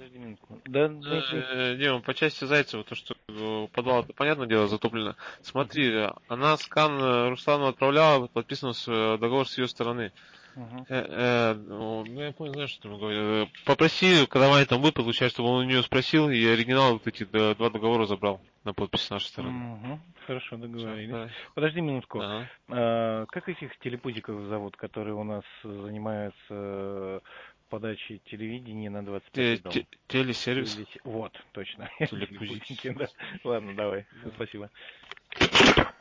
Подожди минутку. Да, Дмитрий. Дима, по части Зайцева, то, что подвал, это, понятное дело, затоплено. Смотри, она скан Руслану отправляла, подписан договор с ее стороны. Ну, я понял, знаешь, что ты говорю. Попроси, когда Ваня там будет, получается, чтобы он у нее спросил, и оригинал вот эти два договора забрал на подпись с нашей стороны. Хорошо, договорились. Все, Подожди минутку. ага. Как этих телепузиков зовут, которые у нас занимаются подачей телевидения на 25-й дом? Телесервис. Вот, точно. Телепузики. Телепузики, да. Ладно, давай. Спасибо.